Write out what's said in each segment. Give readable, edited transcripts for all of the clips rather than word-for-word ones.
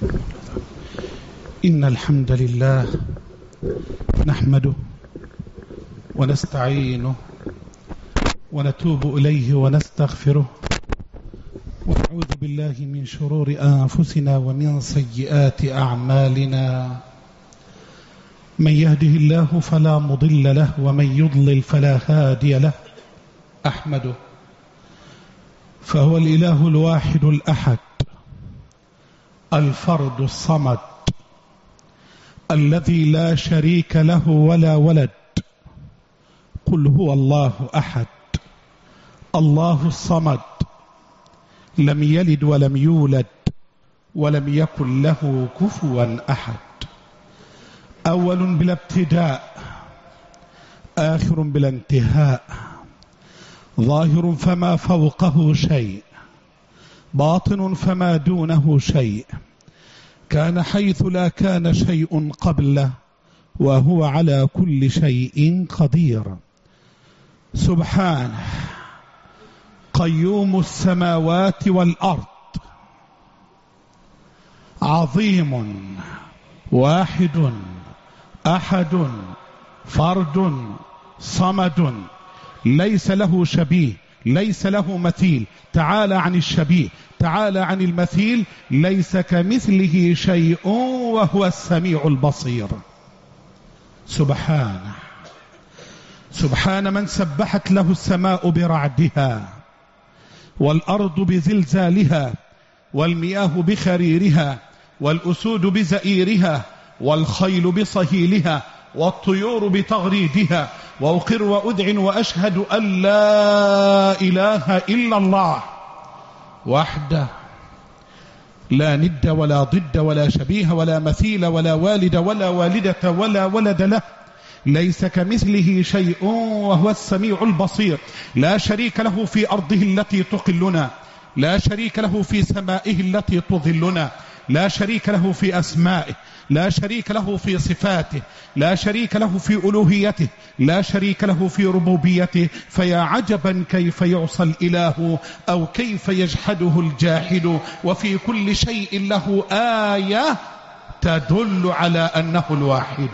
إن الحمد لله نحمده ونستعينه ونتوب إليه ونستغفره ونعوذ بالله من شرور أنفسنا ومن سيئات أعمالنا. من يهده الله فلا مضل له ومن يضلل فلا هادي له. أحمده فهو الإله الواحد الأحد الفرد الصمد الذي لا شريك له ولا ولد. قل هو الله أحد الله الصمد لم يلد ولم يولد ولم يكن له كفوا أحد. أول بلا ابتداء آخر بلا انتهاء ظاهر فما فوقه شيء باطن فما دونه شيء. كان حيث لا كان شيء قبله وهو على كل شيء قدير. سبحانه قيوم السماوات والأرض عظيم واحد أحد فرد صمد ليس له شبيه ليس له مثيل. تعالى عن الشبيه تعالى عن المثيل. ليس كمثله شيء وهو السميع البصير. سبحانه سبحان من سبحت له السماء برعدها والأرض بزلزالها والمياه بخريرها والأسود بزئيرها والخيل بصهيلها والطيور بتغريدها. وأقر وأذعن وأشهد أن لا إله إلا الله وحده لا ند ولا ضد ولا شبيه ولا مثيل ولا والد ولا والدة ولا ولد له. ليس كمثله شيء وهو السميع البصير. لا شريك له في أرضه التي تقلنا لا شريك له في سمائه التي تظلنا. لا شريك له في أسمائه لا شريك له في صفاته لا شريك له في ألوهيته لا شريك له في ربوبيته. فيا عجبا كيف يعصى الإله أو كيف يجحده الجاحد. وفي كل شيء له آية تدل على أنه الواحد.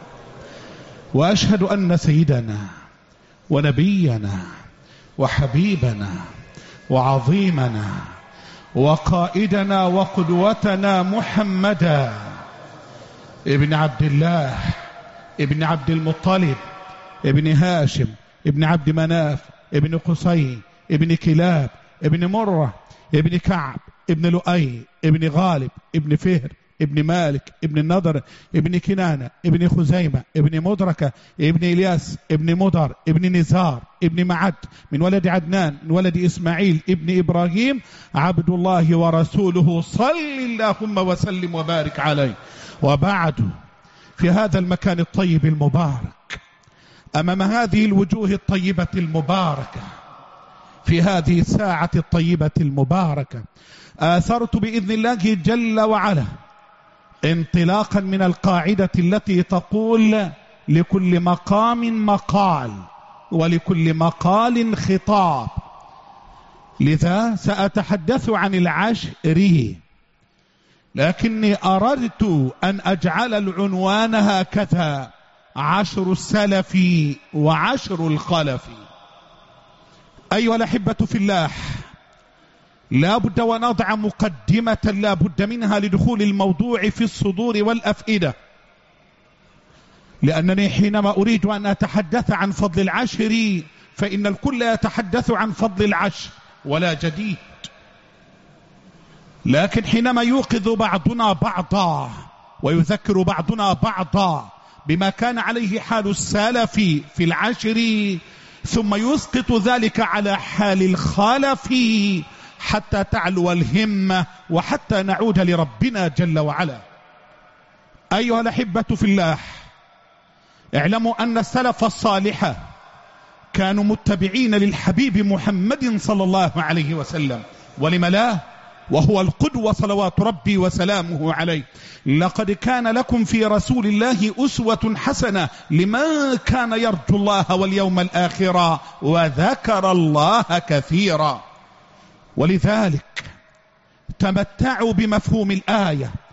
وأشهد أن سيدنا ونبينا وحبيبنا وعظيمنا وقائدنا وقدوتنا محمدا ابن عبد الله ابن عبد المطلب ابن هاشم ابن عبد مناف ابن قصي ابن كلاب ابن مرة ابن كعب ابن لؤي ابن غالب ابن فهر ابن مالك ابن النضر ابن كنانة ابن خزيمة ابن مدركة ابن إلياس ابن مدر ابن نزار ابن معد من ولد عدنان من ولد إسماعيل ابن إبراهيم عبد الله ورسوله صل اللهم وسلم وبارك عليه. وبعد في هذا المكان الطيب المبارك أمام هذه الوجوه الطيبة المباركة في هذه الساعة الطيبة المباركة آثرت بإذن الله جل وعلا انطلاقا من القاعدة التي تقول لكل مقام مقال ولكل مقال خطاب. لذا سأتحدث عن العشر لكني أردت أن أجعل العنوان هكذا: عشر السلف وعشر الخلف. أيها الأحبة في الله، لا بد ونضع مقدمة لا بد منها لدخول الموضوع في الصدور والأفئدة، لأنني حينما أريد أن أتحدث عن فضل العشر فإن الكل يتحدث عن فضل العشر ولا جديد. لكن حينما يوقظ بعضنا بعضا ويذكر بعضنا بعضا بما كان عليه حال السلف في العشر ثم يسقط ذلك على حال الخلف حتى تعلو الهمة وحتى نعود لربنا جل وعلا. أيها الأحبة في الله، اعلموا أن السلف الصالح كانوا متبعين للحبيب محمد صلى الله عليه وسلم، ولم لا؟ وهو القدوة صلوات ربي وسلامه عليه. لقد كان لكم في رسول الله أسوة حسنة لمن كان يرجو الله واليوم الآخر وذكر الله كثيرا. ولذلك تمتعوا بمفهوم الآية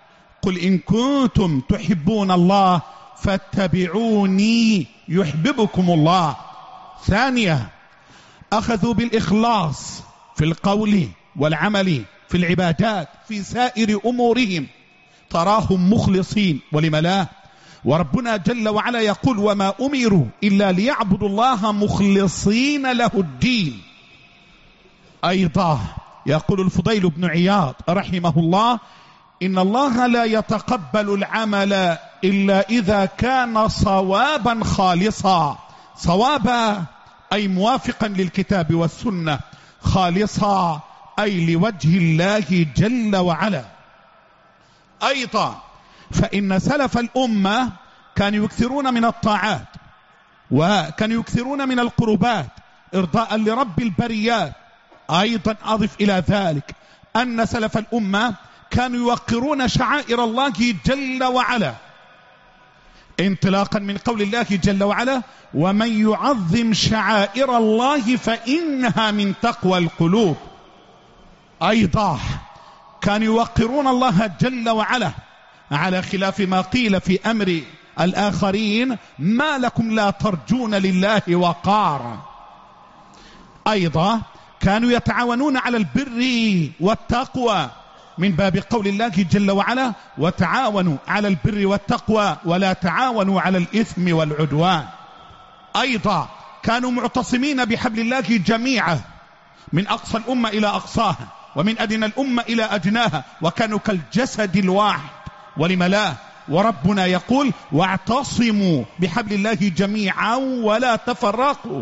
قل إن كنتم تحبون الله فاتبعوني يحببكم الله. ثانية، أخذوا بالإخلاص في القول والعمل في العبادات في سائر أمورهم، تراهم مخلصين. ولم لا؟ وربنا جل وعلا يقول وما أمروا إلا ليعبدوا الله مخلصين له الدين. أيضا يقول الفضيل بن عياض رحمه الله إن الله لا يتقبل العمل إلا إذا كان صوابا خالصا. صوابا أي موافقا للكتاب والسنة، خالصا أي لوجه الله جل وعلا. أيضا فإن سلف الأمة كانوا يكثرون من الطاعات وكانوا يكثرون من القربات إرضاء لرب البريات. أيضا أضف إلى ذلك أن سلف الأمة كانوا يوقرون شعائر الله جل وعلا، انطلاقا من قول الله جل وعلا ومن يعظم شعائر الله فإنها من تقوى القلوب. أيضا كانوا يوقرون الله جل وعلا على خلاف ما قيل في أمر الآخرين ما لكم لا ترجون لله وقارا. أيضا كانوا يتعاونون على البر والتقوى من باب قول الله جل وعلا وتعاونوا على البر والتقوى ولا تعاونوا على الإثم والعدوان. أيضا كانوا معتصمين بحبل الله جميعا من أقصى الأمة إلى أقصاها ومن أدنى الأمة إلى أدناها، وكانوا كالجسد الواحد. ولم لا؟ وربنا يقول واعتصموا بحبل الله جميعا ولا تفرقوا.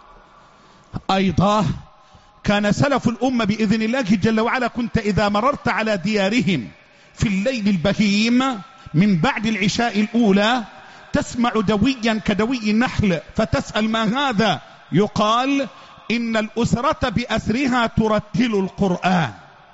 أيضا كان سلف الأمة بإذن الله جل وعلا كنت إذا مررت على ديارهم في الليل البهيم من بعد العشاء الأولى تسمع دويا كدوي النحل فتسأل ما هذا؟ يقال إن الأسرة بأسرها ترتل القرآن.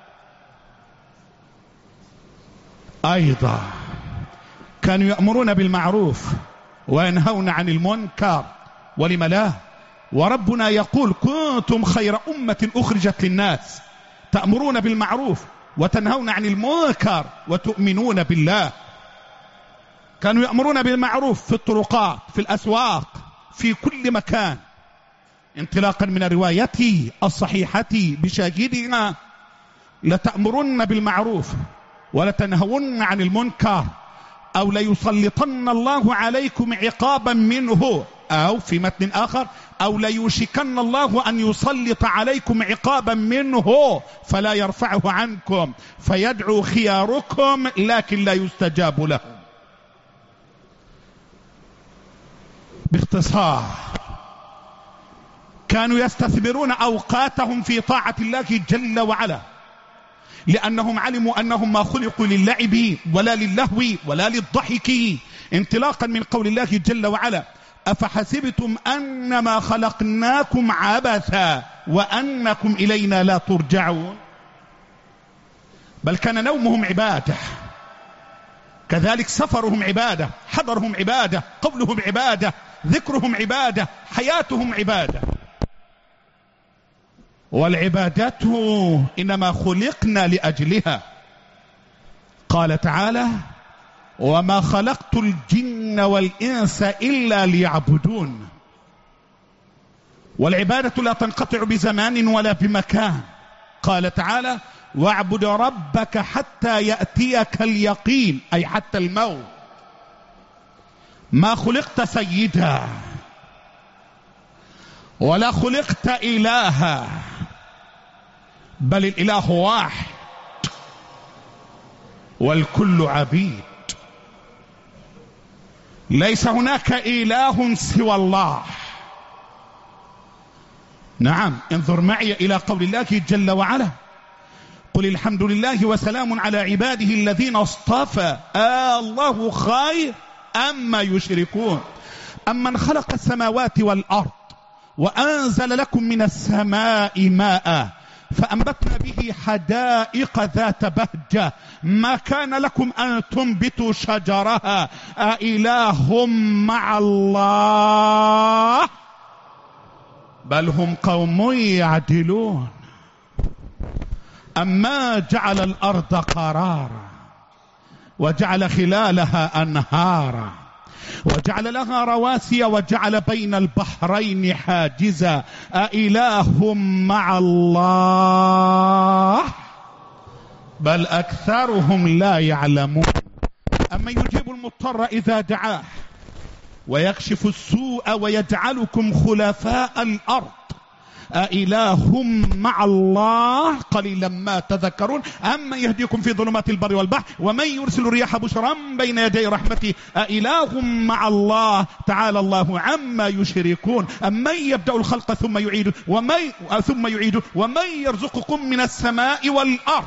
أيضا كانوا يأمرون بالمعروف وينهون عن المنكر. ولم لا؟ وربنا يقول كنتم خير أمة أخرجت للناس تأمرون بالمعروف وتنهون عن المنكر وتؤمنون بالله. كانوا يأمرون بالمعروف في الطرقات في الأسواق في كل مكان، انطلاقا من الرواية الصحيحة بشاهدها لتأمرن بالمعروف ولتنهون عن المنكر أو ليسلطن الله عليكم عقابا منه، أو في متن آخر أو ليوشكن الله أن يسلط عليكم عقابا منه فلا يرفعه عنكم فيدعو خياركم لكن لا يستجاب لهم. باختصار كانوا يستثمرون أوقاتهم في طاعة الله جل وعلا لأنهم علموا أنهم ما خلقوا للعب ولا للهو ولا للضحك، انطلاقا من قول الله جل وعلا أفحسبتم أنما خلقناكم عبثا وأنكم إلينا لا ترجعون. بل كان نومهم عبادة، كذلك سفرهم عبادة، حضرهم عبادة، قولهم عبادة، ذكرهم عبادة، حياتهم عبادة. والعبادات إنما خلقنا لأجلها. قال تعالى وما خلقت الجن والإنس إلا ليعبدون. والعبادة لا تنقطع بزمان ولا بمكان. قال تعالى واعبد ربك حتى يأتيك اليقين، أي حتى الموت. ما خلقت سيدا ولا خلقت إلها، بل الإله واحد والكل عبيد. ليس هناك إله سوى الله. نعم، انظر معي إلى قول الله جل وعلا قل الحمد لله وسلام على عباده الذين اصطفى الله خير أما يشركون. أمن خلق السماوات والأرض وأنزل لكم من السماء ماء فأنبتنا به حدائق ذات بهجة ما كان لكم أن تنبتوا شجرها أإله مع الله بل هم قوم يعدلون. أما جعل الأرض قرارا وجعل خلالها أنهارا وجعل لها رواسي وجعل بين البحرين حاجزا أإله مع الله بل أكثرهم لا يعلمون أما يجيب المضطر إذا دعاه ويكشف السوء ويجعلكم خلفاء الأرض أإله مع الله قليلا ما تذكرون أما يهديكم في ظلمات البر والبحر ومن يرسل الرياح بشرا بين يدي رحمته أإله مع الله تعالى الله عما يشركون أمن يبدأ الخلق ثم يعيده ومن يرزقكم من السماء والأرض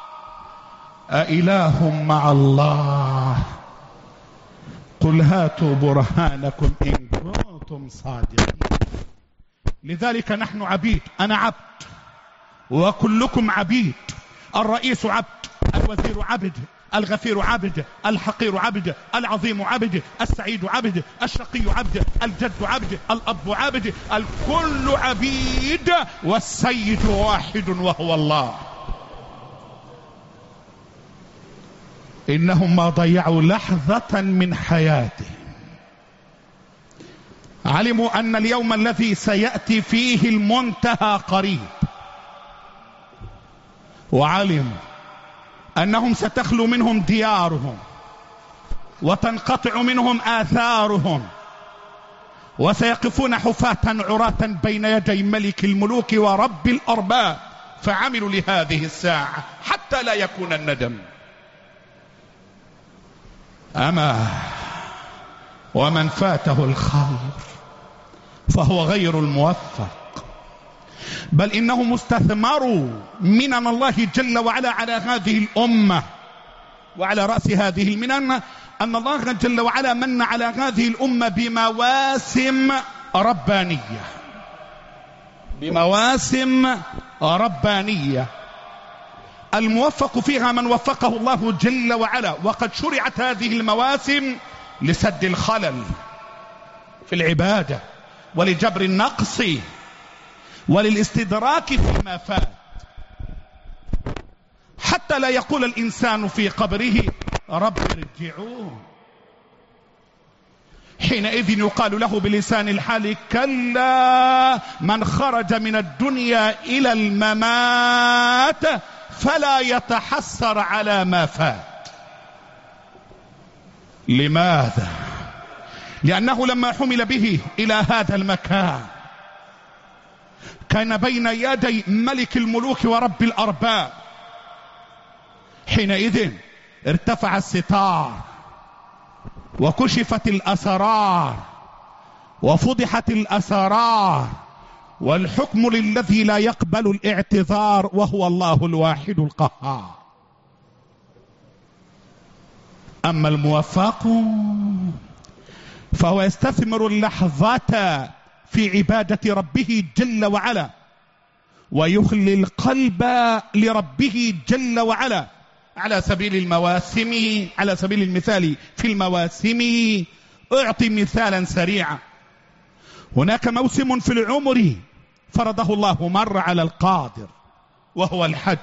أإله مع الله قل هاتوا برهانكم إن كنتم صادقين. لذلك نحن عبيد، أنا عبد وكلكم عبيد، الرئيس عبد، الوزير عبد، الغفير عبد، الحقير عبد، العظيم عبد، السعيد عبد، الشقي عبد، الجد عبد، الأب عبد، الكل عبيد والسيد واحد وهو الله. إنهم ما ضيعوا لحظة من حياتهم، علموا أن اليوم الذي سيأتي فيه المنتهى قريب، وعلموا أنهم ستخلو منهم ديارهم وتنقطع منهم آثارهم وسيقفون حفاة عراة بين يدي ملك الملوك ورب الأرباب، فعملوا لهذه الساعة حتى لا يكون الندم. أما ومن فاته الخير فهو غير الموفق، بل إنهم استثمروا منن الله جل وعلا على هذه الأمة. وعلى رأس هذه المنن أن الله جل وعلا من على هذه الأمة بمواسم ربانية، بمواسم ربانية الموفق فيها من وفقه الله جل وعلا. وقد شرعت هذه المواسم لسد الخلل في العبادة ولجبر النقص وللاستدراك فيما فات، حتى لا يقول الإنسان في قبره رب ارجعون. حينئذ يقال له بلسان الحال كلا من خرج من الدنيا إلى الممات فلا يتحسر على ما فات. لماذا؟ لأنه لما حمل به إلى هذا المكان كان بين يدي ملك الملوك ورب الأرباب. حينئذ ارتفع الستار وكشفت الأسرار وفضحت الأسرار، والحكم للذي لا يقبل الاعتذار وهو الله الواحد القهار. أما الموفق فهو يستثمر اللحظة في عبادة ربه جل وعلا ويخلي القلب لربه جل وعلا على سبيل المواسم، على سبيل المثال في المواسم. أعطي مثالا سريعا. هناك موسم في العمر فرضه الله مرة على القادر وهو الحج.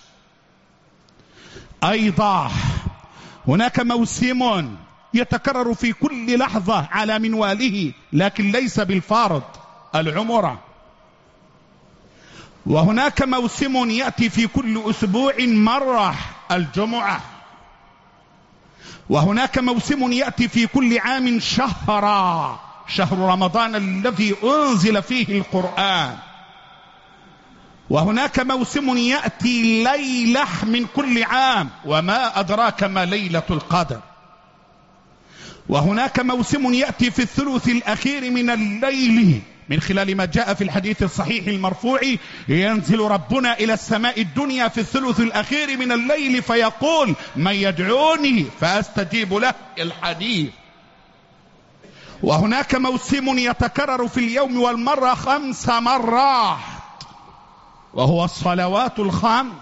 أيضا هناك موسم يتكرر في كل لحظة على منواله لكن ليس بالفارض، العمرة. وهناك موسم يأتي في كل أسبوع مرة، الجمعة. وهناك موسم يأتي في كل عام شهرا، شهر رمضان الذي أنزل فيه القرآن. وهناك موسم يأتي ليلة من كل عام، وما أدراك ما ليلة القدر. وهناك موسم يأتي في الثلث الأخير من الليل، من خلال ما جاء في الحديث الصحيح المرفوع: ينزل ربنا إلى السماء الدنيا في الثلث الأخير من الليل فيقول: من يدعوني فأستجيب له، الحديث. وهناك موسم يتكرر في اليوم والمرة 5 مرات وهو الصلوات الخمس.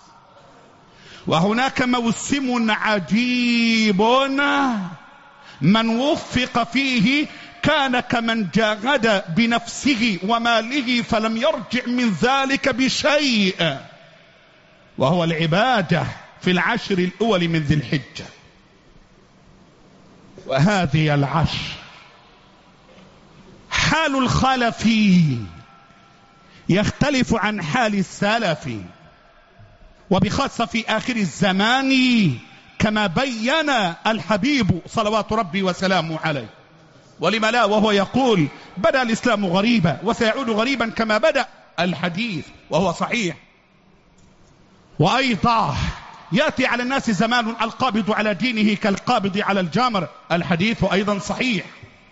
وهناك موسم عجيب من وفق فيه كان كمن جاهد بنفسه وماله فلم يرجع من ذلك بشيء، وهو العبادة في العشر الأول من ذي الحجة. وهذه العشر حال الخلف يختلف عن حال السلف، وبخاصة في آخر الزمان كما بين الحبيب صلوات ربي وسلامه عليه. ولما لا وهو يقول بدأ الإسلام غريبا وسيعود غريبا كما بدأ الحديث، وهو صحيح. وأيضا يأتي على الناس زمان القابض على دينه كالقابض على الجمر، الحديث أيضا صحيح.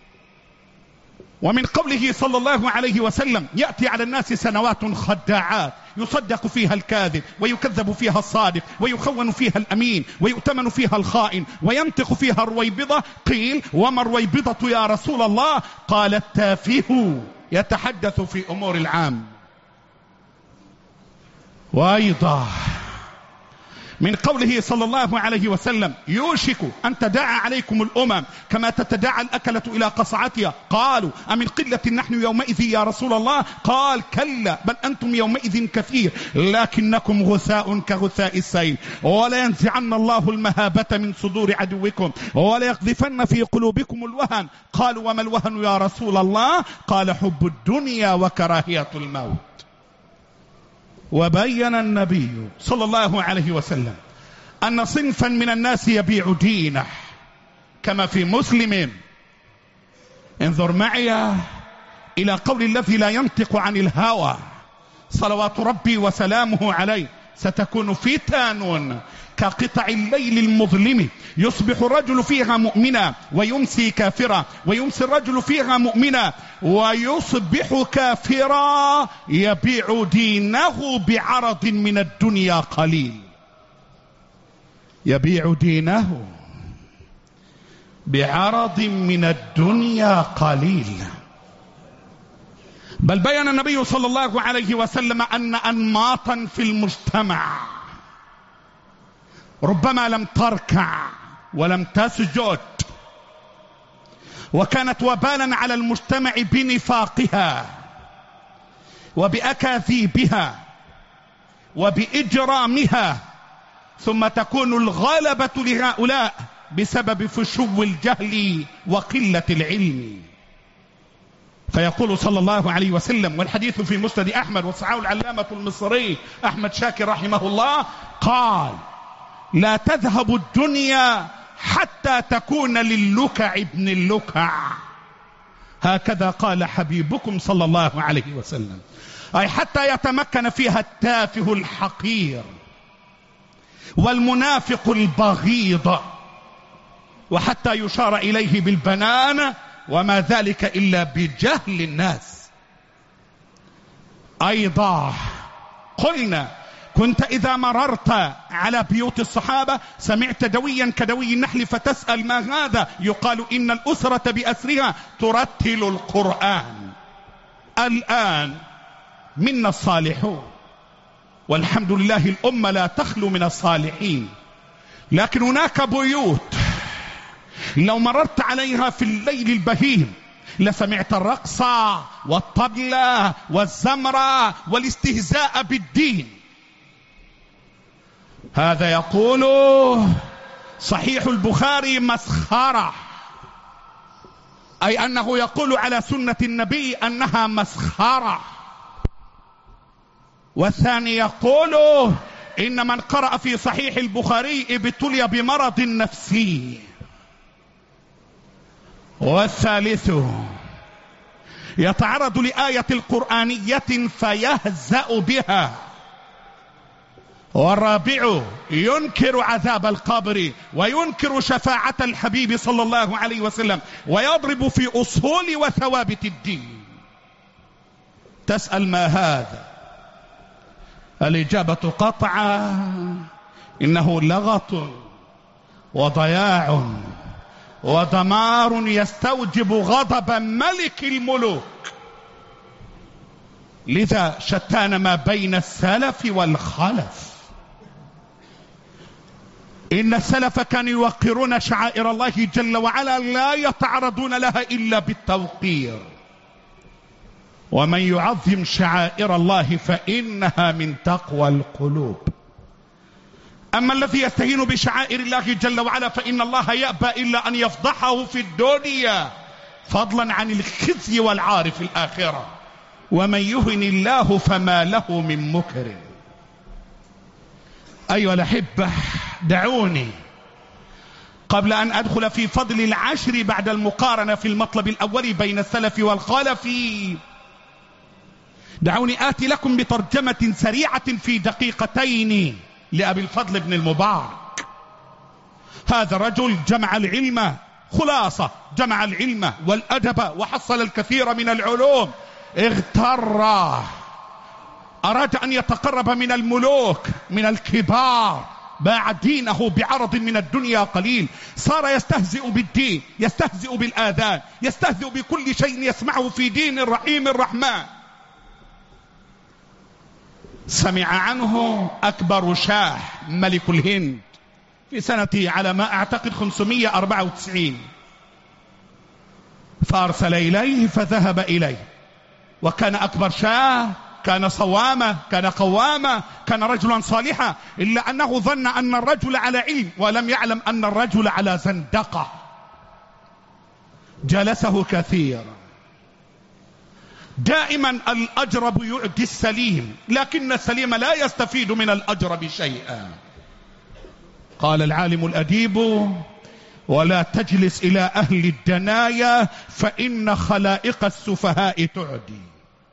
ومن قوله صلى الله عليه وسلم يأتي على الناس سنوات خداعات يصدق فيها الكاذب ويكذب فيها الصادق ويخون فيها الأمين ويؤتمن فيها الخائن وينطق فيها الرويبضة. قيل وما الرويبضة يا رسول الله؟ قال التافه يتحدث في أمور العام. وأيضا من قوله صلى الله عليه وسلم يوشك أن تداعى عليكم الأمم كما تتداعى الأكلة إلى قصعتها. قالوا أمن قلة نحن يومئذ يا رسول الله؟ قال كلا بل أنتم يومئذ كثير لكنكم غثاء كغثاء السيل ولا ينزعن الله المهابة من صدور عدوكم ولا يقذفن في قلوبكم الوهن. قالوا وما الوهن يا رسول الله؟ قال حب الدنيا وكراهية الموت. وبين النبي صلى الله عليه وسلم أن صنفا من الناس يبيع دينه كما في مسلم. انظر معي إلى قول الذي لا ينطق عن الهوى صلوات ربي وسلامه عليه ستكون فتن كقطع الليل المظلم يصبح الرجل فيها مؤمنا ويمسي كافرا ويمسي الرجل فيها مؤمنا ويصبح كافرا يبيع دينه بعرض من الدنيا قليل. يبيع دينه بعرض من الدنيا قليل. بل بين النبي صلى الله عليه وسلم أن أنماطا في المجتمع ربما لم تركع ولم تسجد وكانت وبالا على المجتمع بنفاقها وبأكاذيبها وبإجرامها، ثم تكون الغلبة لهؤلاء بسبب فشو الجهل وقلة العلم. فيقول صلى الله عليه وسلم والحديث في مسند أحمد وصححه العلامة المصري أحمد شاكر رحمه الله قال لا تذهب الدنيا حتى تكون للكع ابن اللكع. هكذا قال حبيبكم صلى الله عليه وسلم، أي حتى يتمكن فيها التافه الحقير والمنافق البغيض وحتى يشار إليه بالبنان وما ذلك إلا بجهل الناس. أيضا قلنا كنت إذا مررت على بيوت الصحابة سمعت دويا كدوي النحل فتسأل ما هذا؟ يقال إن الأسرة بأسرها ترتل القرآن. الآن منا الصالحون والحمد لله الأمة لا تخلو من الصالحين، لكن هناك بيوت لو مررت عليها في الليل البهيم لسمعت الرقص والطبل والزمر والاستهزاء بالدين. هذا يقول صحيح البخاري مسخرة، أي أنه يقول على سنة النبي أنها مسخرة. والثاني يقول إن من قرأ في صحيح البخاري ابتلي بمرض نفسي. والثالث يتعرض لآية القرآنية فيهزأ بها. والرابع ينكر عذاب القبر وينكر شفاعة الحبيب صلى الله عليه وسلم ويضرب في أصول وثوابت الدين. تسأل ما هذا؟ الإجابة قطعا إنه لغط وضياع ودمار يستوجب غضب ملك الملوك. لذا شتان ما بين السلف والخلف. إن السلف كانوا يوقرون شعائر الله جل وعلا لا يتعرضون لها إلا بالتوقير. ومن يعظم شعائر الله فإنها من تقوى القلوب. أما الذي يستهين بشعائر الله جل وعلا فإن الله يأبى إلا أن يفضحه في الدنيا، فضلا عن الخزي والعار في الآخرة. ومن يهن الله فما له من مكرم. أيها الأحبة، دعوني قبل أن أدخل في فضل العشر بعد المقارنة في المطلب الأول بين السلف والخلف، دعوني آتي لكم بترجمة سريعة في دقيقتين لأبي الفضل بن المبارك. هذا الرجل جمع العلم، خلاصة جمع العلم والأدب وحصل الكثير من العلوم. اغتر، أراد أن يتقرب من الملوك من الكبار، باع دينه بعرض من الدنيا قليل، صار يستهزئ بالدين، يستهزئ بالآذان، يستهزئ بكل شيء يسمعه في دين الرحيم الرحمن. سمع عنه أكبر شاه ملك الهند في سنة على ما أعتقد 594، فأرسل إليه فذهب إليه، وكان أكبر شاه، كان صوامة، كان قوامة، كان رجلا صالحا، إلا أنه ظن أن الرجل على علم ولم يعلم أن الرجل على زندقة. جلسه كثيرا. دائما الأجرب يعدي السليم، لكن السليم لا يستفيد من الأجرب شيئا. قال العالم الأديب: ولا تجلس إلى أهل الدنايا فإن خلائق السفهاء تعدي.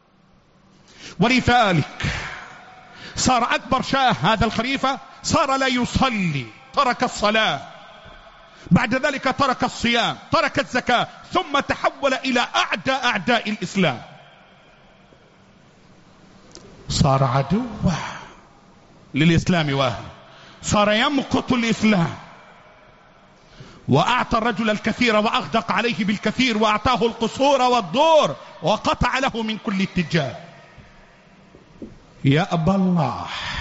ولذلك صار أكبر شاه هذا الخليفة صار لا يصلي، ترك الصلاة، بعد ذلك ترك الصيام، ترك الزكاة، ثم تحول إلى أعدى أعداء الإسلام، صار عدوا للإسلام وأهله، صار يمقت الإسلام، وأعطى الرجل الكثير وأغدق عليه بالكثير، وأعطاه القصور والدور، وقطع له من كل اتجاه. يأبى الله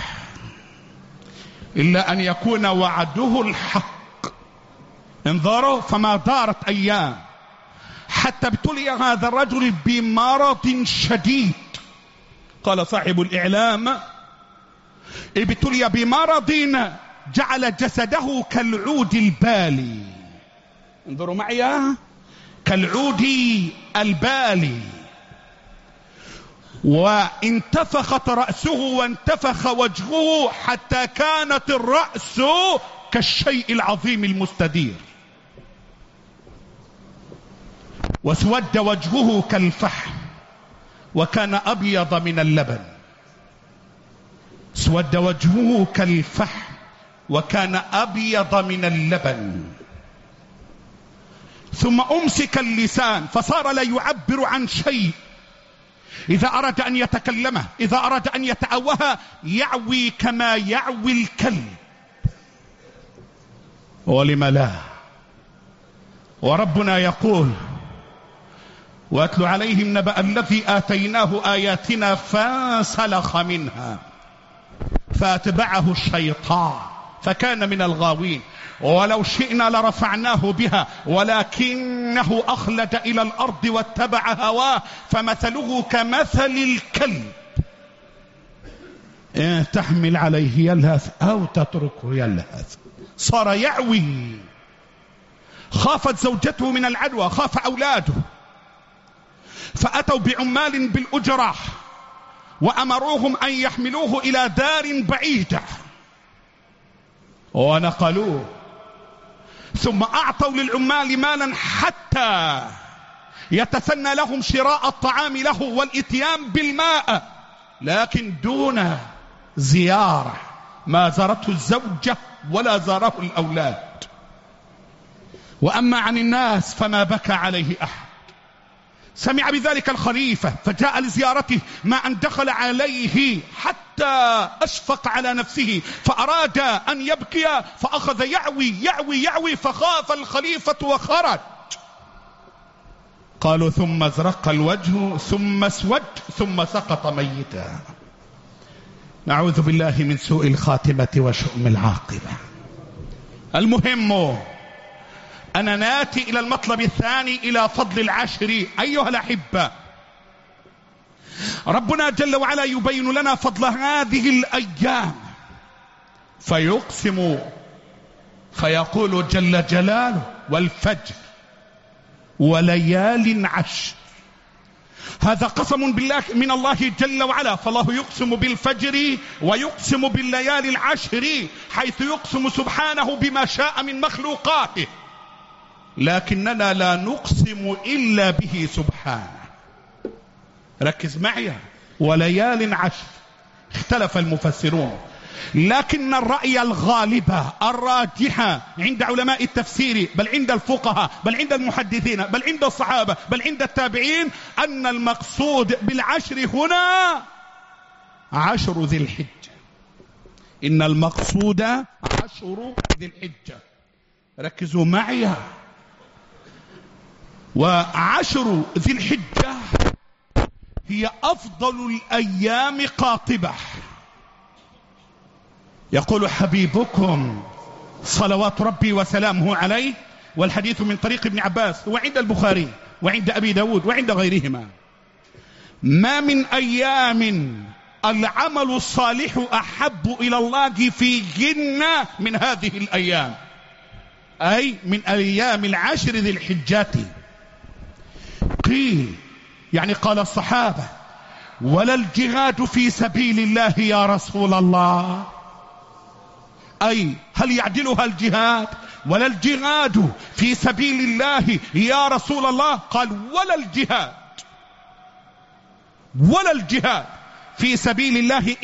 إلا أن يكون وعده الحق. انظروا، فما دارت أيام حتى ابتلي هذا الرجل بمرض شديد. قال صاحب الإعلام: ابتلي بمرض جعل جسده كالعود البالي. انظروا معي، كالعود البالي، وانتفخت رأسه وانتفخ وجهه حتى كانت الرأس كالشيء العظيم المستدير، واسود وجهه كالفحم، وكان أبيض من اللبن. اسود وجهه كالفحم وكان أبيض من اللبن. ثم أمسك اللسان فصار لا يعبر عن شيء. إذا أراد أن يتكلمه، إذا أراد أن يتأوه، يعوي كما يعوي الكلب. ولم لا؟ وربنا يقول: واتل عليهم نبأ الذي آتيناه آياتنا فانسلخ منها فاتبعه الشيطان فكان من الغاوين. ولو شئنا لرفعناه بها ولكنه أخلد إلى الأرض واتبع هواه فمثله كمثل الكلب إن تحمل عليه يلهث أو تتركه يلهث. صار يعوي. خافت زوجته من العدوى، خاف أولاده، فأتوا بعمال بالأجرة وأمروهم أن يحملوه إلى دار بعيدة ونقلوه، ثم أعطوا للعمال مالا حتى يتسنى لهم شراء الطعام له والإتيان بالماء، لكن دون زيارة. ما زارته الزوجة ولا زاره الأولاد. وأما عن الناس فما بكى عليه أحد. سمع بذلك الخليفة فجاء لزيارته، ما أن دخل عليه حتى أشفق على نفسه فأراد أن يبكي، فأخذ يعوي يعوي يعوي، فخاف الخليفة وخرج. قالوا: ثم ازرق الوجه ثم اسود ثم سقط ميتا. نعوذ بالله من سوء الخاتمة وشؤم العاقبة. المهم أنا ناتي إلى المطلب الثاني، إلى فضل العشر. أيها الأحبة، ربنا جل وعلا يبين لنا فضل هذه الأيام فيقسم فيقول جل جلاله والفجر وليال عشر. هذا قسم بالله من الله جل وعلا، فالله يقسم بالفجر ويقسم بالليالي العشر، حيث يقسم سبحانه بما شاء من مخلوقاته، لكننا لا نقسم إلا به سبحانه. ركز معي، وليال عشر. اختلف المفسرون، لكن الرأي الغالب الراجح عند علماء التفسير، بل عند الفقهاء، بل عند المحدثين، بل عند الصحابة، بل عند التابعين، أن المقصود بالعشر هنا عشر ذي الحجة. إن المقصود عشر ذي الحجة. ركزوا معي، وعشر ذي الحجة هي أفضل الأيام قاطبة. يقول حبيبكم صلوات ربي وسلامه عليه، والحديث من طريق ابن عباس وعند البخاري وعند أبي داود وعند غيرهما: ما من أيام العمل الصالح أحب إلى الله فيهن من هذه الأيام، أي من أيام العشر ذي الحجات. قيل يعني قال الصحابة: ولا الجهاد في سبيل الله يا رسول الله؟ أي هل يعدلها الجهاد؟ ولا الجهاد في سبيل الله يا رسول الله؟ قال: ولا الجهاد في سبيل الله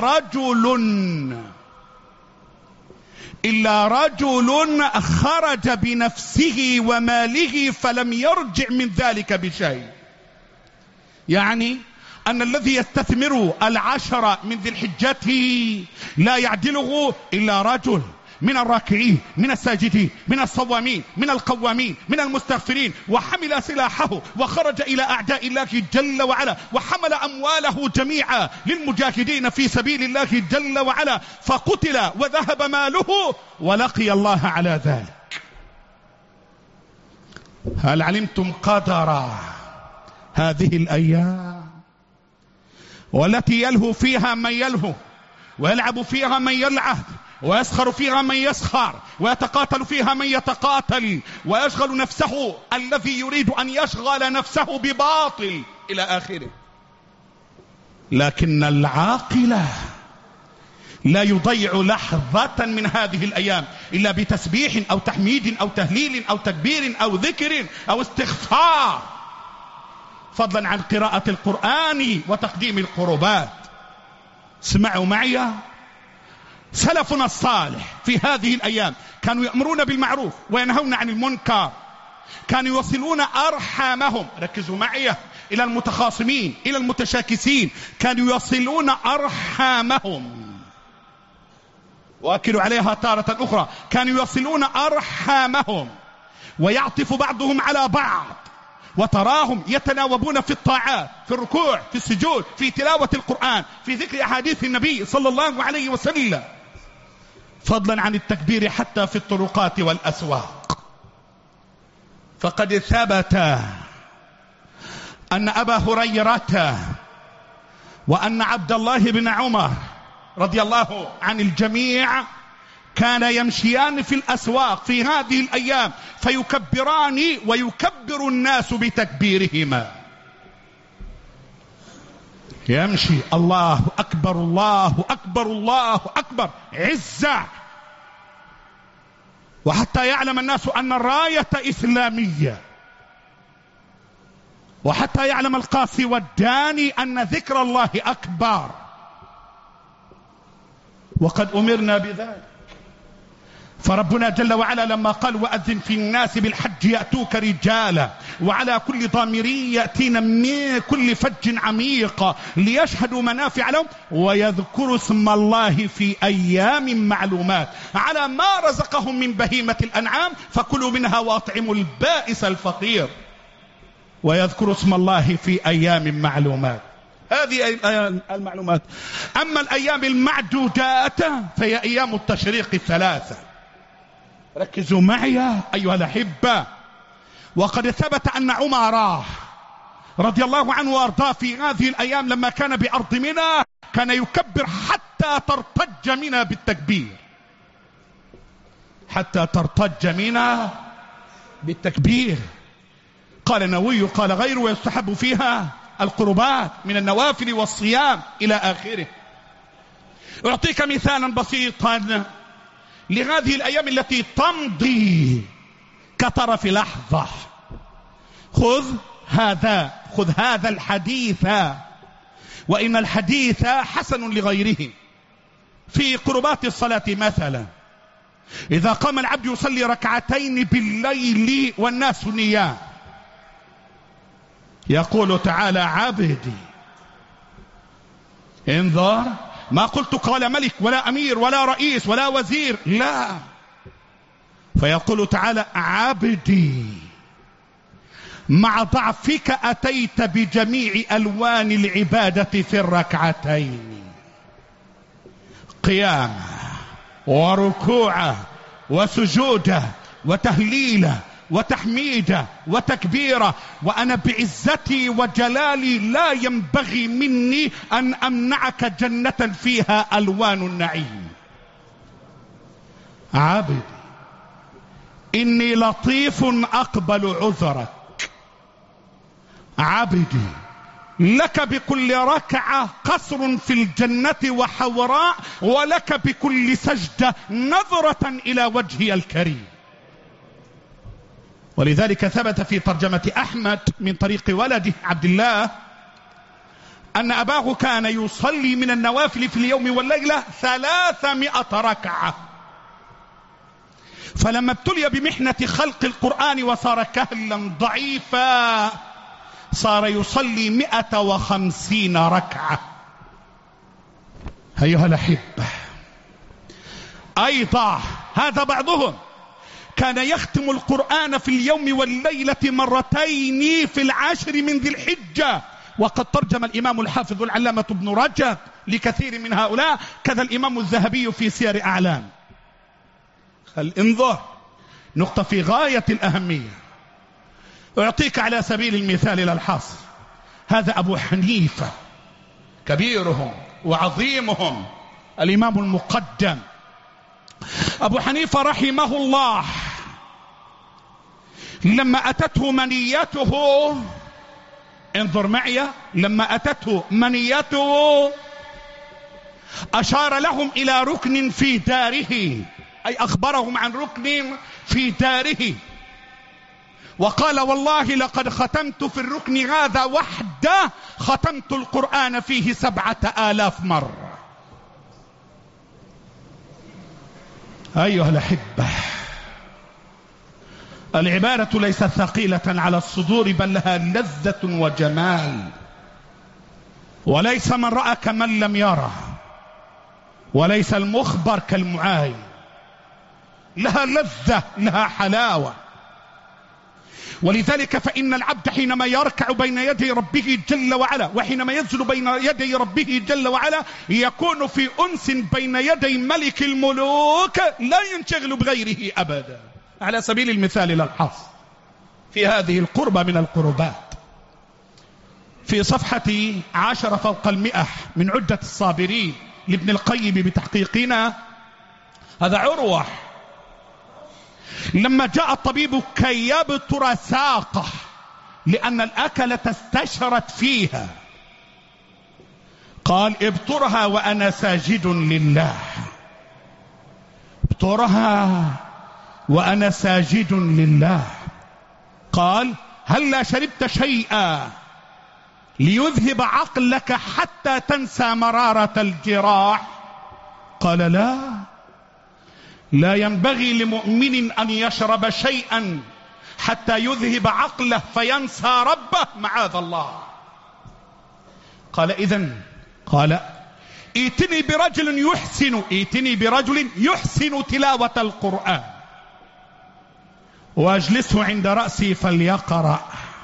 إلا رجل خرج بنفسه وماله فلم يرجع من ذلك بشيء. يعني أن الذي يستثمر العشر من ذي الحجة لا يعدله إلا رجل من الراكعين، من الساجدين، من الصوامين، من القوامين، من المستغفرين، وحمل سلاحه وخرج إلى أعداء الله جل وعلا، وحمل أمواله جميعا للمجاهدين في سبيل الله جل وعلا، فقتل وذهب ماله ولقي الله على ذلك. هل علمتم قدر هذه الأيام والتي يلهو فيها من يلهو، ويلعب فيها من يلعب، ويسخر فيها من يسخر، ويتقاتل فيها من يتقاتل، ويشغل نفسه الذي يريد أن يشغل نفسه بباطل إلى آخره؟ لكن العاقل لا يضيع لحظة من هذه الأيام إلا بتسبيح أو تحميد أو تهليل أو تكبير أو ذكر أو استغفار، فضلا عن قراءة القرآن وتقديم القربات. اسمعوا معي، سلفنا الصالح في هذه الأيام كانوا يأمرون بالمعروف وينهون عن المنكر، كانوا يوصلون أرحامهم، ركزوا معي، إلى المتخاصمين، إلى المتشاكسين، كانوا يوصلون أرحامهم. وأكلوا عليها تارة أخرى، كانوا يوصلون أرحامهم ويعطف بعضهم على بعض، وتراهم يتناوبون في الطاعات، في الركوع، في السجود، في تلاوة القرآن، في ذكر أحاديث النبي صلى الله عليه وسلم، فضلا عن التكبير حتى في الطرقات والأسواق. فقد ثبت أن أبا هريرة وأن عبد الله بن عمر رضي الله عن الجميع كان يمشيان في الأسواق في هذه الأيام فيكبران ويكبر الناس بتكبيرهما. يمشي الله أكبر الله أكبر الله أكبر عزة، وحتى يعلم الناس أن الراية إسلامية، وحتى يعلم القاسي والداني أن ذكر الله أكبر. وقد أمرنا بذلك، فربنا جل وعلا لما قال: وأذن في الناس بالحج يأتوك رجالا وعلى كل ضامر يأتين من كل فج عميق ليشهدوا منافع لهم ويذكروا اسم الله في أيام معلومات على ما رزقهم من بهيمة الأنعام فكلوا منها وأطعموا البائس الفقير، ويذكروا اسم الله في أيام معلومات. هذه المعلومات. أما الأيام المعدودات فهي أيام التشريق الثلاثة. ركزوا معي أيها الأحبة. وقد ثبت أن عمر رضي الله عنه وارضاه في هذه الأيام لما كان بأرض منى كان يكبر حتى ترتج منها بالتكبير، حتى ترتج منها بالتكبير. قال النووي قال غيره ويستحب فيها القربات من النوافل والصيام إلى آخره. أعطيك مثالا بسيطا لهذه الأيام التي تمضي كطرف لحظة. خذ هذا الحديث، وإن الحديث حسن لغيره. في قربات الصلاة مثلا، إذا قام العبد يصلي ركعتين بالليل والناس نيام، يقول تعالى عبدي انظر، ما قلت قال ملك ولا أمير ولا رئيس ولا وزير، لا، فيقول تعالى عبدي مع ضعفك أتيت بجميع ألوان العبادة في الركعتين، قيامة وركوعه وسجوده وتهليله وتحميده وتكبيره، وأنا بعزتي وجلالي لا ينبغي مني أن أمنعك جنة فيها ألوان النعيم. عبدي إني لطيف أقبل عذرك، عبدي لك بكل ركعة قصر في الجنة وحوراء، ولك بكل سجدة نظرة إلى وجهي الكريم. ولذلك ثبت في ترجمة أحمد من طريق ولده عبد الله أن أباه كان يصلي من النوافل في اليوم والليلة 300 ركعة، فلما ابتلي بمحنة خلق القرآن وصار كهلا ضعيفا صار يصلي 150 ركعة. أيها الأحبة، أيضا هذا بعضهم كان يختم القرآن في اليوم والليلة مرتين في العاشر من ذي الحجة، وقد ترجم الإمام الحافظ العلامة ابن رجب لكثير من هؤلاء، كذا الإمام الذهبي في سير أعلام. انظر، نقطة في غاية الأهمية. أعطيك على سبيل المثال للحصر، هذا أبو حنيفة كبيرهم وعظيمهم الإمام المقدم أبو حنيفة رحمه الله، لما أتته منيته، انظر معي، لما أتته منيته أشار لهم إلى ركن في داره، أي أخبرهم عن ركن في داره، وقال والله لقد ختمت في الركن هذا وحده ختمت القرآن فيه 7000 مرة. أيها الأحبة، العبادة ليست ثقيلة على الصدور، بل لها لذة وجمال، وليس من رأى كمن لم يره، وليس المخبر كالمعاين، لها لذة، لها حلاوة. ولذلك فإن العبد حينما يركع بين يدي ربه جل وعلا، وحينما ينزل بين يدي ربه جل وعلا، يكون في أنس بين يدي ملك الملوك لا ينشغل بغيره أبدا. على سبيل المثال للحصر في هذه القربة من القربات، في صفحة 10 فوق 100 من عدة الصابرين لابن القيم بتحقيقنا، هذا عروة لما جاء الطبيب كي يبتر ساقه لأن الأكلة استشرت فيها، قال ابترها وأنا ساجد لله، ابترها وأنا ساجد لله. قال هل شربت شيئا ليذهب عقلك حتى تنسى مرارة الجراح؟ قال لا ينبغي لمؤمن أن يشرب شيئا حتى يذهب عقله فينسى ربه، معاذ الله. قال إذن، قال ائتني برجل يحسن تلاوة القرآن واجلسه عند رأسي فليقرأ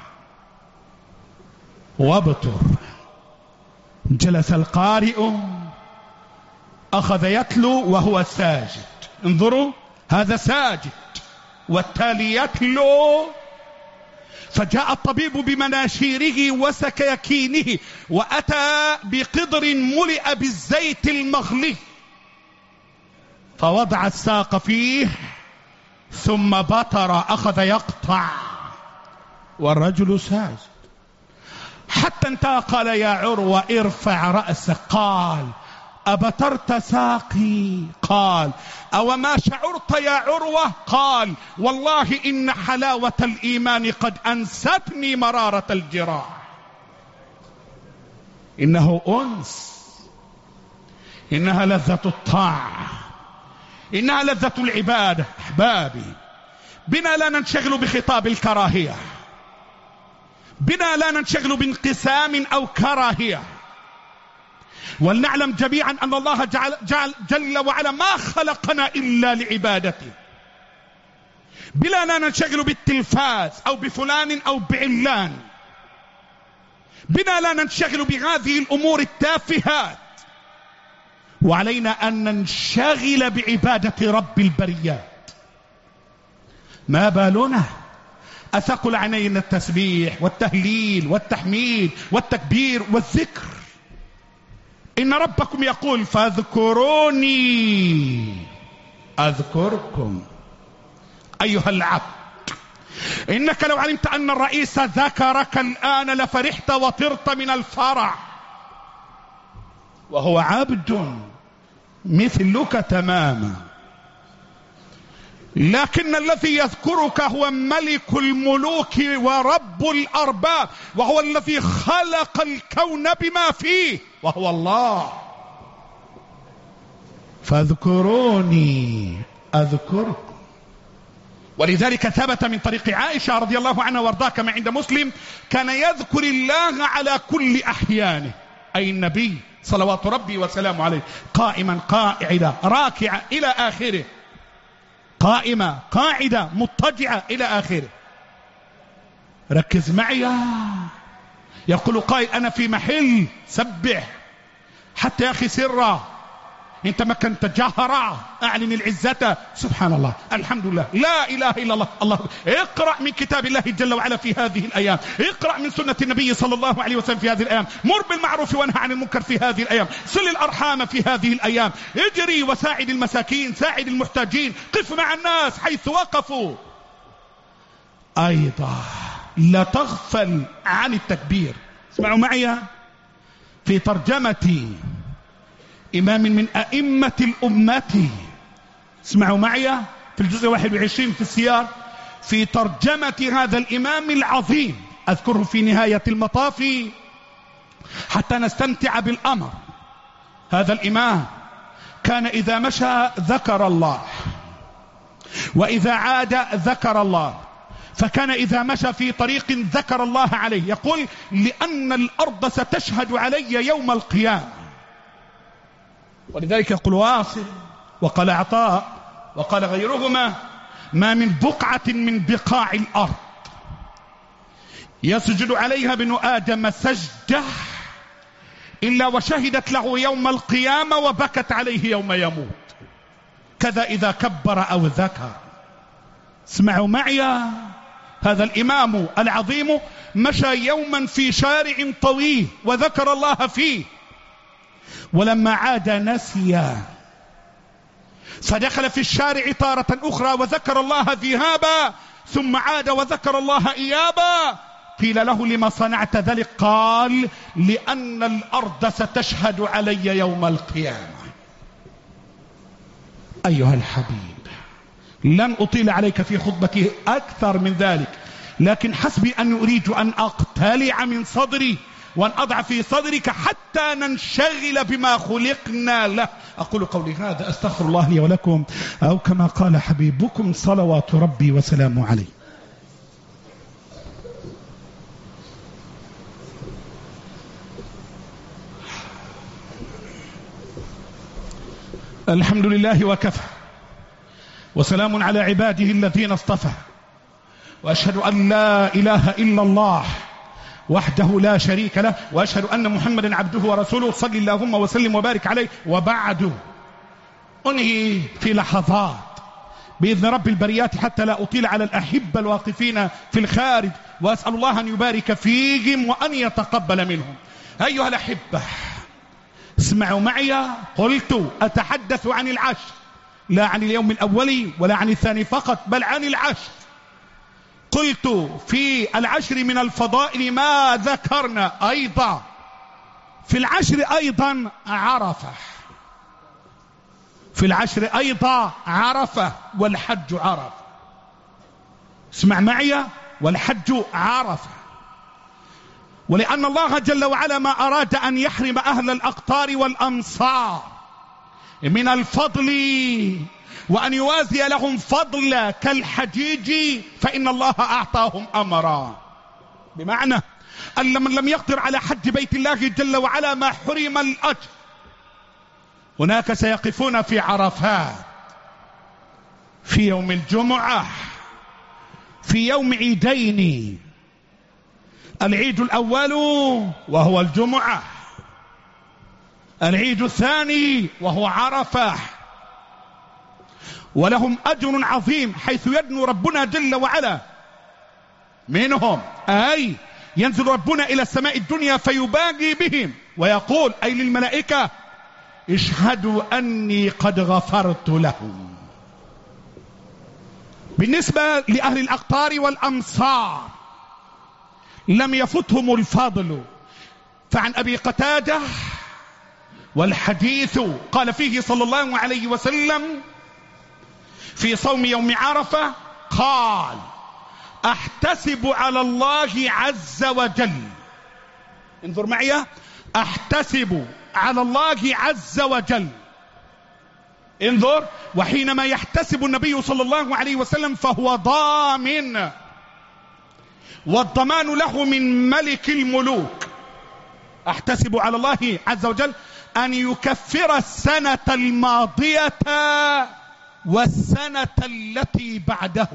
وابتر. جلس القارئ أخذ يتلو وهو ساجد، انظروا، هذا ساجد والتالي يتلو، فجاء الطبيب بمناشيره وسكاكينه وأتى بقدر ملئ بالزيت المغلي، فوضع الساق فيه ثم بطر، أخذ يقطع والرجل ساجد حتى انتهى. قال يا عروة ارفع رأسك. قال أبترت ساقي؟ قال أو ما شعرت يا عروة؟ قال والله إن حلاوة الإيمان قد أنستني مرارة الجراح. إنه أنس، إنها لذة الطاعة، إنها لذة العبادة. أحبابي، بنا لا ننشغل بخطاب الكراهية، بنا لا ننشغل بانقسام أو كراهية، ولنعلم جميعا أن الله جل وعلا ما خلقنا إلا لعبادته. بلا لا ننشغل بالتلفاز أو بفلان أو بعلان، بنا لا ننشغل بهذه الأمور التافهات، وعلينا أن ننشغل بعبادة رب البريات. ما بالنا أثقل علينا التسبيح والتهليل والتحميد والتكبير والذكر. إن ربكم يقول فاذكروني أذكركم. أيها العبد، إنك لو علمت أن الرئيس ذكرك الآن لفرحت وطرت من الفرح، وهو عبد مثلك تماما. لكن الذي يذكرك هو ملك الملوك ورب الأرباب، وهو الذي خلق الكون بما فيه، وهو الله. فاذكروني أذكركم. ولذلك ثبت من طريق عائشة رضي الله عنها وارضاها كما عند مسلم كان يذكر الله على كل أحيانه، أي النبي صلوات ربي وسلامه عليه، قائما قاعدا راكعا إلى آخره، قائمة قاعدة مضطجعة إلى آخره. ركز معي، يقول قائل أنا في محل سبح حتى يا أخي سرا، انت ما كنت جهرا اعلن العزة. سبحان الله، الحمد لله، لا اله الا الله، الله. اقرأ من كتاب الله جل وعلا في هذه الايام، اقرأ من سنة النبي صلى الله عليه وسلم في هذه الايام، مر بالمعروف وانهى عن المنكر في هذه الايام، صل الارحام في هذه الايام، اجري وساعد المساكين، ساعد المحتاجين، قف مع الناس حيث وقفوا. ايضا لا تغفل عن التكبير. اسمعوا معي في ترجمة إمام من أئمة الأمة، اسمعوا معي في الجزء 21 في السيار، في ترجمة هذا الإمام العظيم، أذكره في نهاية المطاف حتى نستمتع بالأمر. هذا الإمام كان إذا مشى ذكر الله، وإذا عاد ذكر الله، فكان إذا مشى في طريق ذكر الله عليه. يقول لأن الأرض ستشهد علي يوم القيامة. ولذلك يقول واصل وقال عطاء وقال غيرهما ما من بقعة من بقاع الأرض يسجد عليها ابن آدم سجدة إلا وشهدت له يوم القيامة وبكت عليه يوم يموت. كذا إذا كبر أو ذكر. اسمعوا معي، هذا الإمام العظيم مشى يوما في شارع طويل وذكر الله فيه، ولما عاد نسي، فدخل في الشارع تارة أخرى وذكر الله ذهابا، ثم عاد وذكر الله إيابا. قيل له لما صنعت ذلك؟ قال لأن الأرض ستشهد علي يوم القيامة. أيها الحبيب، لن أطيل عليك في خطبتي أكثر من ذلك، لكن حسبي أن أريد أن أقتلع من صدري وأن أضع في صدرك حتى ننشغل بما خلقنا له. أقول قولي هذا، أستغفر الله لي ولكم، أو كما قال حبيبكم صلوات ربي وسلامه عليه. الحمد لله وكفى، وسلام على عباده الذين اصطفى، وأشهد أن لا إله إلا الله وحده لا شريك له، وأشهد أن محمدا عبده ورسوله، صل اللهم وسلم وبارك عليه. وبعد، أنهي في لحظات بإذن رب البريات حتى لا أطيل على الأحبة الواقفين في الخارج وأسأل الله أن يبارك فيهم وأن يتقبل منهم. أيها الأحبة، اسمعوا معي. قلت أتحدث عن العشر، لا عن اليوم الأول ولا عن الثاني فقط، بل عن العشر. قلت في العشر من الفضائل ما ذكرنا أيضا في العشر أيضا عرفة، في العشر أيضا عرفة، والحج عرفة. اسمع معي، والحج عرفة. ولأن الله جل وعلا ما أراد أن يحرم أهل الأقطار والأمصار من الفضل وأن يوازي لهم فضل كالحجيج، فإن الله أعطاهم أمرا، بمعنى أن من لم يقدر على حج بيت الله جل وعلا ما حرم الأجر. هناك سيقفون في عرفات في يوم الجمعة، في يوم عيدين، العيد الأول وهو الجمعة، العيد الثاني وهو عرفة، ولهم أجر عظيم، حيث يدنو ربنا جل وعلا منهم، أي ينزل ربنا إلى السماء الدنيا فيباقي بهم ويقول أي للملائكة: اشهدوا أني قد غفرت لهم. بالنسبة لأهل الأقطار والأمصار لم يفتهم الفضل، فعن أبي قتادة والحديث قال فيه صلى الله عليه وسلم في صوم يوم عرفة، قال: أحتسب على الله عز وجل، انظر معي، أحتسب على الله عز وجل، انظر. وحينما يحتسب النبي صلى الله عليه وسلم فهو ضامن، والضمان له من ملك الملوك. أحتسب على الله عز وجل أن يكفر السنة الماضية والسنة التي بعده.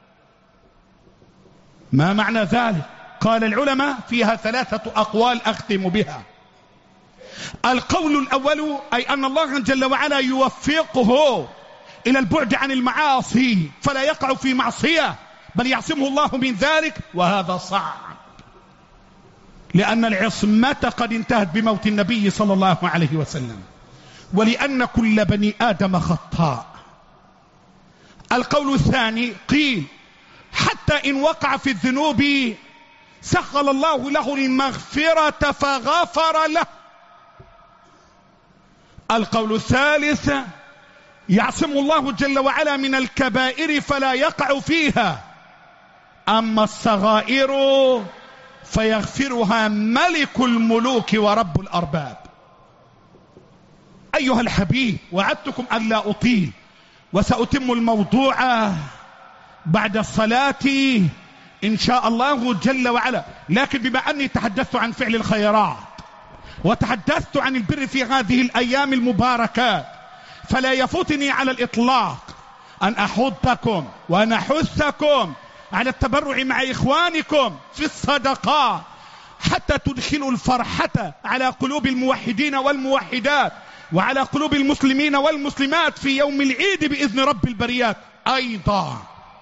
ما معنى ذلك؟ قال العلماء فيها 3 أقوال أختم بها. القول الأول أي أن الله جل وعلا يوفقه إلى البعد عن المعاصي فلا يقع في معصية، بل يعصمه الله من ذلك، وهذا صعب لأن العصمة قد انتهت بموت النبي صلى الله عليه وسلم، ولأن كل بني آدم خطاء. القول الثاني قيل حتى إن وقع في الذنوب سخل الله له المغفرة فغفر له. القول الثالث يعصم الله جل وعلا من الكبائر فلا يقع فيها، أما الصغائر فيغفرها ملك الملوك ورب الأرباب. أيها الحبيب، وعدتكم أن لا أطيل، وسأتم الموضوع بعد الصلاة إن شاء الله جل وعلا. لكن بما أني تحدثت عن فعل الخيرات وتحدثت عن البر في هذه الأيام المباركات، فلا يفوتني على الإطلاق أن أحضكم وأن أحثكم على التبرع مع إخوانكم في الصدقات، حتى تدخلوا الفرحة على قلوب الموحدين والموحدات وعلى قلوب المسلمين والمسلمات في يوم العيد بإذن رب البريات. أيضا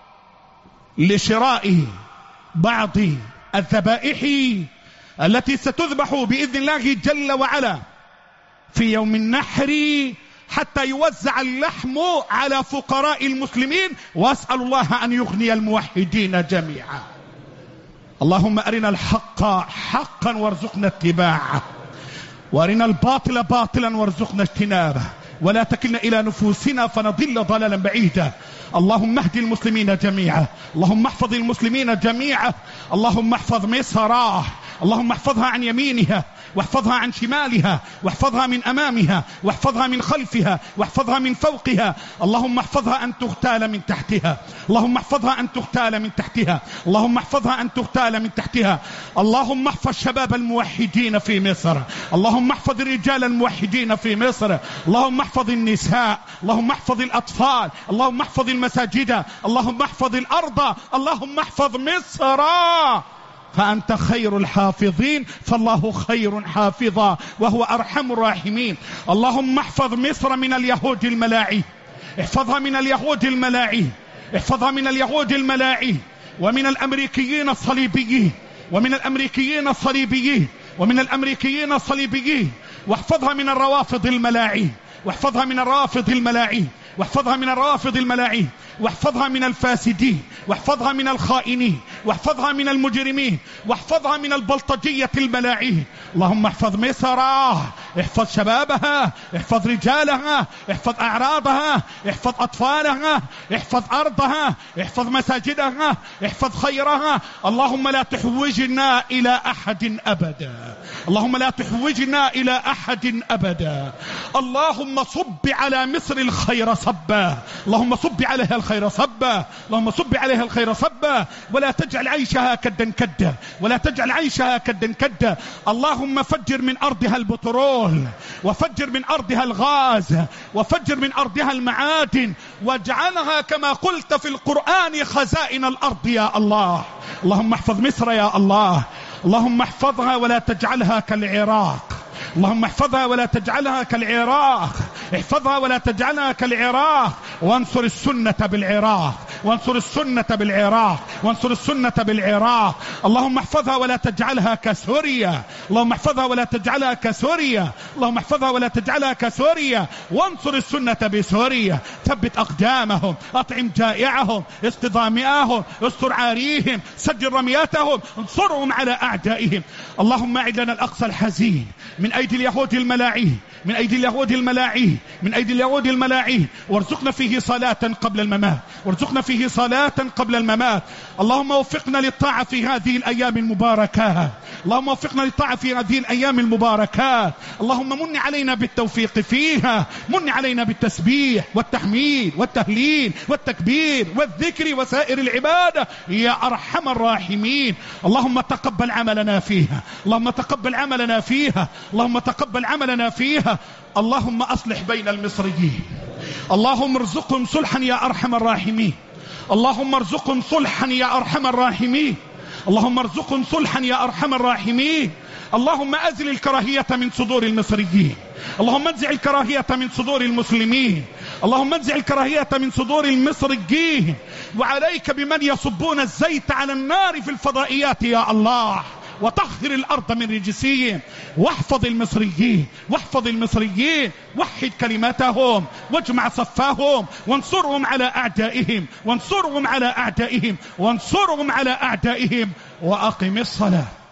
لشراء بعض الذبائح التي ستذبح بإذن الله جل وعلا في يوم النحر، حتى يوزع اللحم على فقراء المسلمين، وأسأل الله أن يغني الموحدين جميعا. اللهم أرنا الحق حقا وارزقنا اتباعه، وأرنا الباطل باطلا وارزقنا اجتنابه، ولا تكلنا إلى نفوسنا فنضل ضلالا بعيدا. اللهم اهد المسلمين جميعا، اللهم احفظ المسلمين جميعا، اللهم احفظ مصر، اللهم احفظها عن يمينها واحفظها عن شمالها واحفظها من أمامها واحفظها من خلفها واحفظها من فوقها. اللهم احفظها أن تغتال من تحتها، اللهم احفظها أن تغتال من تحتها، اللهم احفظها أن تغتال من تحتها. اللهم احفظ شباب الموحدين في مصر، اللهم احفظ الرجال الموحدين في مصر، اللهم احفظ النساء، اللهم احفظ الأطفال، اللهم احفظ المساجد، اللهم احفظ الأرض، اللهم احفظ مصر، فأنت خير الحافظين، فالله خير حافظا وهو أرحم الراحمين. اللهم احفظ مصر من اليهود الملاعين، احفظها من اليهود الملاعين، احفظها من اليهود الملاعين، ومن الأمريكيين الصليبيين، ومن الأمريكيين الصليبيين، ومن الأمريكيين الصليبيين، واحفظها من الروافض الملاعين، واحفظها من الرافض الملاعين، واحفظها من الرافض الملاعين، واحفظها من الفاسدين، واحفظها من الخائنين، واحفظها من المجرمين، واحفظها من البلطجية الملاعين. اللهم احفظ مصر، احفظ شبابها، احفظ رجالها، احفظ أعراضها، احفظ أطفالها، احفظ أرضها، احفظ مساجدها، احفظ خيرها. اللهم لا تحوجنا إلى أحد أبدا، اللهم لا تحوجنا إلى أحد أبدا. اللهم صب على مصر الخير صبا، اللهم صب عليها الخير صبا، اللهم صب عليها الخير صبا، ولا تجعل عيشها كدا كدا، ولا تجعل عيشها كدا كدا. اللهم فجر من أرضها البترول، وفجر من أرضها الغاز، وفجر من أرضها المعادن، واجعلها كما قلت في القرآن خزائن الأرض يا الله. اللهم احفظ مصر يا الله، اللهم احفظها ولا تجعلها كالعراق، اللهم احفظها ولا تجعلها كالعراق، احفظها ولا تجعلها كالعراق، وانصر السنة بالعراق، وانصر السنة بالعراق، وانصر السنة بالعراق. اللهم احفظها ولا تجعلها كسوريا، اللهم احفظها ولا تجعلها كسوريا، اللهم احفظها ولا تجعلها كسوريا، وانصر السنة بسوريا. ثبت أقدامهم، أطعم جائعهم، اسق ظامئهم، استر عاريهم، سجل رمياتهم، انصرهم على أعدائهم. اللهم أعد لنا الأقصى الحزين من أيدي اليهود الملاعين، من أيدي اليهود الملاعين، من أيدي اليهود الملاعين، وارزقنا فيه صلاة قبل الممات، وارزقنا فيه صلاة قبل الممات. اللهم وفقنا للطاعة في هذه الأيام المباركات، اللهم وفقنا للطاعة في هذه الأيام المباركات. اللهم من علينا بالتوفيق فيها، من علينا بالتسبيح والتحميد والتهليل والتكبير والذكر وسائر العبادة يا أرحم الراحمين. اللهم تقبل عملنا فيها، اللهم تقبل عملنا فيها، اللهم تقبل عملنا فيها. اللهم أصلح بين المصريين، اللهم ارزقهم صلحا يا أرحم الراحمين، اللهم ارزقهم صلحا يا أرحم الراحمين، اللهم ارزقهم صلحا يا أرحم الراحمين. اللهم أزل الكراهية من صدور المصريين، اللهم انزع الكراهية من صدور المسلمين، اللهم انزع الكراهية من صدور المصريين. وعليك بمن يصبون الزيت على النار في الفضائيات يا الله، وطهر الأرض من رجسيهم، واحفظ المصريين، واحفظ المصريين، وحد كلماتهم، واجمع صفاهم، وانصرهم على أعدائهم، وانصرهم على أعدائهم، وانصرهم على أعدائهم. وأقم الصلاة.